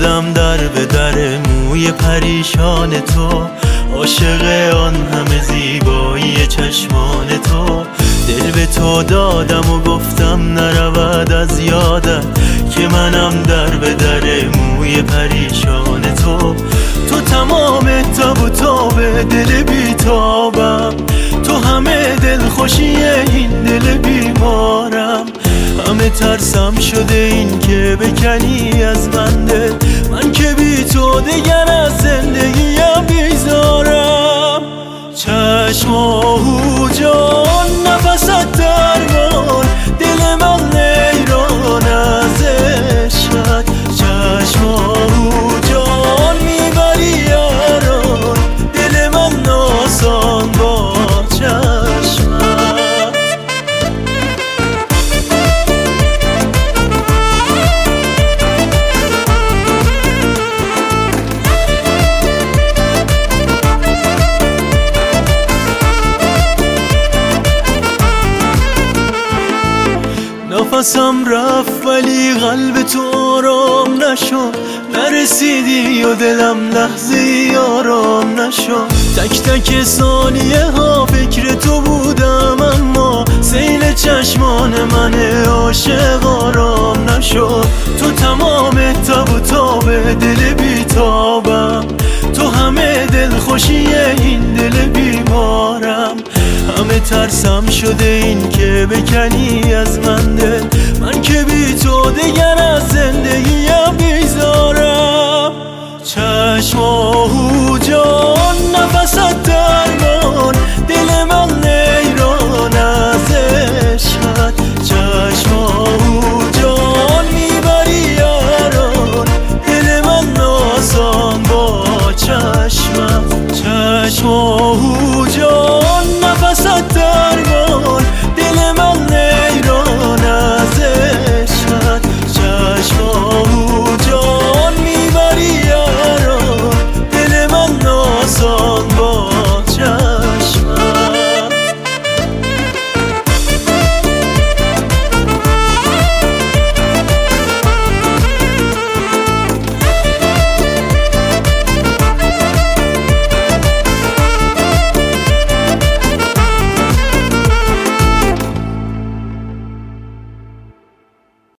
شدم در به در موی پریشان تو، عاشق آن همه زیبایی چشمان تو. دل به تو دادم و گفتم نرود از یادت، که منم در به در موی پریشان تو. تو تمام تب و تاب دل بیتابم، تو همه دل خوشی این دل بیمارم. همه ترسم شده این که بکنی از من دل، من که بی تو دیگر از زندگیم بیزارم. چشم آهو جان نفست درمان، دل من نیران از عشقت. چشم آهو جان میبری یاران، دل من ناسان با چشمت. نفسم رفت ولی قلب تو آرام نشد، نرسیدی و دلم لحظه آرام نشد. تک تک ثانیه ها فکر تو بودم، اما سیل چشمان من عاشق آرام نشد. تو تمام تب و تاب دل بیتابم، تو همه دل خوشی این دل بیمارم. همه ترسم شده این که بکنی از من دل، من که بی تو دیگر از زندگیم بیزارم. چشم